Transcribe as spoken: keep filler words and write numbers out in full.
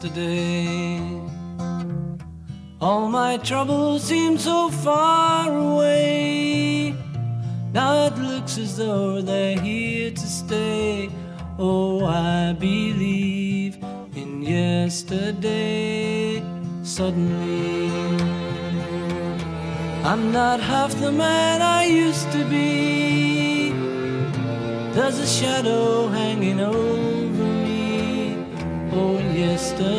Today, all my troubles seem so far away. Now it looks as though they're here to stay. Oh, I believe in yesterday. Suddenly, I'm not half the man I used to be. There's a shadow hanging over me. Oh, yesterday